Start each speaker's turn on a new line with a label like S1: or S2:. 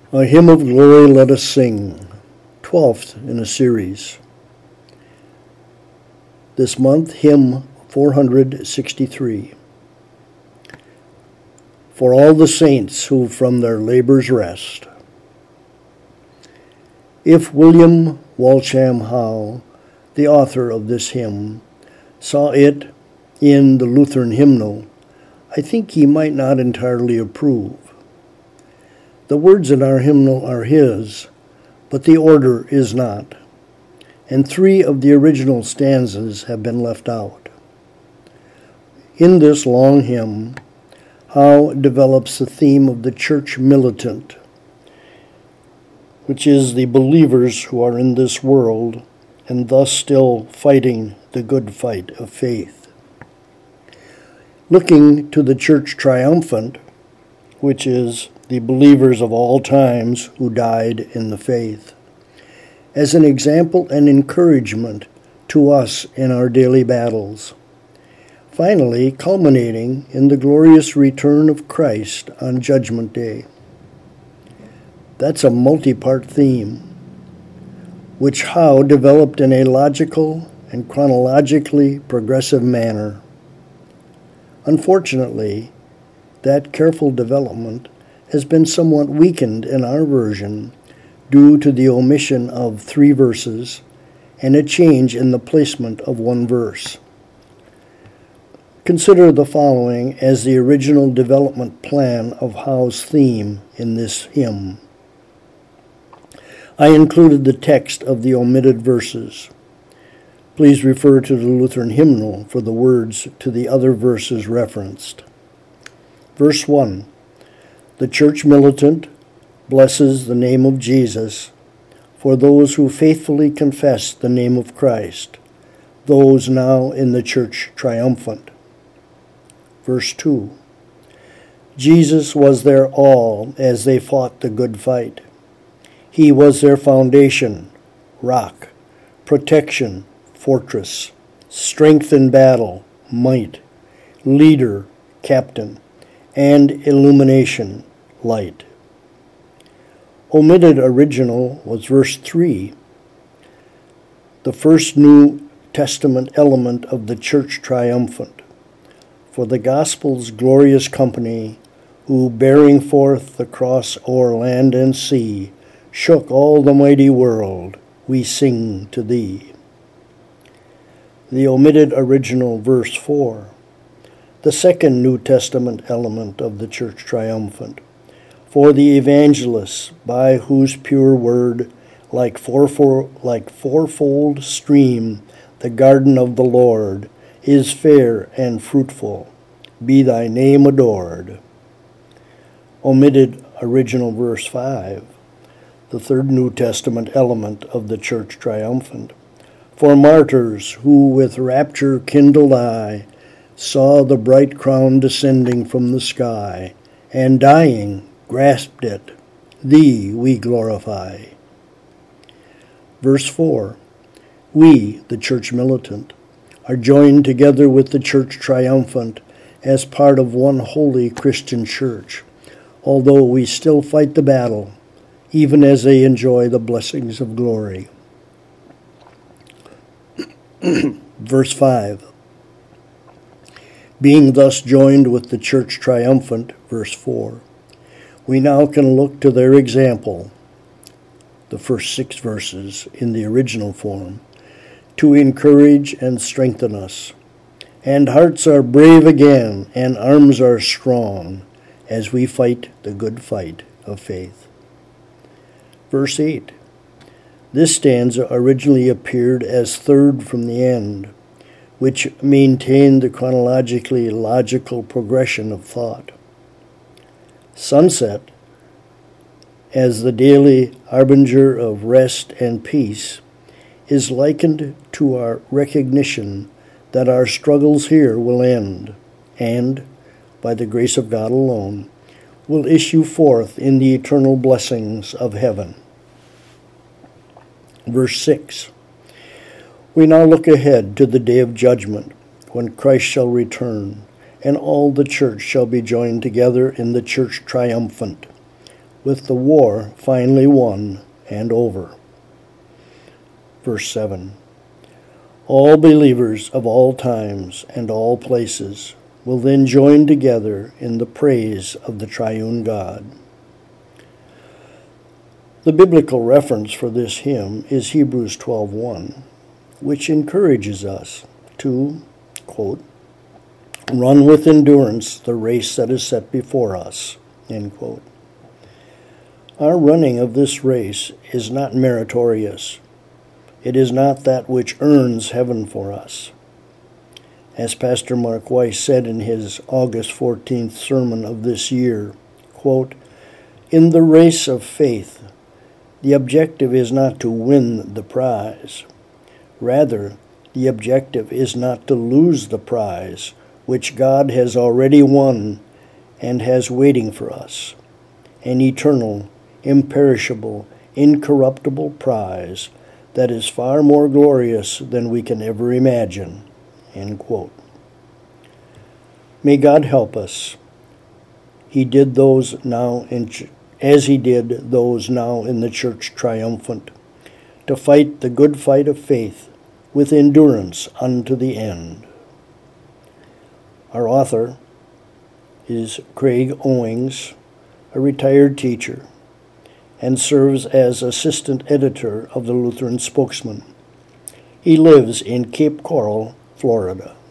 S1: A Hymn of Glory Let Us Sing, 12th in a series. This month, hymn 463. For all the saints who from their labors rest. If William Walsham Howe, the author of this hymn, saw it in the Lutheran hymnal, I think he might not entirely approve. The words in our hymnal are his, but the order is not, and 3 of the original stanzas have been left out. In this long hymn, Howe develops the theme of the church militant, which is the believers who are in this world and thus still fighting the good fight of faith. Looking to the church triumphant, which is the believers of all times who died in the faith, as an example and encouragement to us in our daily battles, finally culminating in the glorious return of Christ on Judgment Day. That's a multi-part theme, which Howe developed in a logical and chronologically progressive manner. Unfortunately, that careful development has been somewhat weakened in our version due to the omission of 3 verses and a change in the placement of 1 verse. Consider the following as the original development plan of Howe's theme in this hymn. I included the text of the omitted verses. Please refer to the Lutheran hymnal for the words to the other verses referenced. Verse 1. The church militant blesses the name of Jesus for those who faithfully confess the name of Christ, those now in the church triumphant. Verse 2. Jesus was their all as they fought the good fight. He was their foundation, rock, protection, fortress, strength in battle, might, leader, captain, and illumination, light. Omitted original was verse 3, the first New Testament element of the church triumphant. For the gospel's glorious company, who bearing forth the cross o'er land and sea, shook all the mighty world, we sing to thee. The omitted original verse 4, the second New Testament element of the church triumphant. For the evangelists, by whose pure word, like fourfold stream, the garden of the Lord is fair and fruitful. Be thy name adored. Omitted original verse 5, the third New Testament element of the church triumphant. For martyrs who with rapture kindled eye saw the bright crown descending from the sky, and dying grasped it, thee we glorify. Verse 4. We, the church militant, are joined together with the church triumphant as part of one holy Christian church, although we still fight the battle, even as they enjoy the blessings of glory. Verse 5. Being thus joined with the church triumphant, verse 4, we now can look to their example, the first 6 verses in the original form, to encourage and strengthen us. And hearts are brave again, and arms are strong, as we fight the good fight of faith. Verse 8. This stanza originally appeared as third from the end, which maintained the chronologically logical progression of thought. Sunset, as the daily harbinger of rest and peace, is likened to our recognition that our struggles here will end, and, by the grace of God alone, will issue forth in the eternal blessings of heaven. Verse 6. We now look ahead to the day of judgment, when Christ shall return, and all the church shall be joined together in the church triumphant, with the war finally won and over. Verse 7. All believers of all times and all places will then join together in the praise of the triune God. The biblical reference for this hymn is Hebrews 12:1, which encourages us to, quote, run with endurance the race that is set before us, end quote. Our running of this race is not meritorious. It is not that which earns heaven for us. As Pastor Mark Weiss said in his August 14th sermon of this year, quote, in the race of faith, the objective is not to win the prize. Rather, the objective is not to lose the prize, which God has already won and has waiting for us, an eternal, imperishable, incorruptible prize that is far more glorious than we can ever imagine, end quote. May God help us. As he did those now in the church triumphant, to fight the good fight of faith with endurance unto the end. Our author is Craig Owings, a retired teacher, and serves as assistant editor of the Lutheran Spokesman. He lives in Cape Coral, Florida.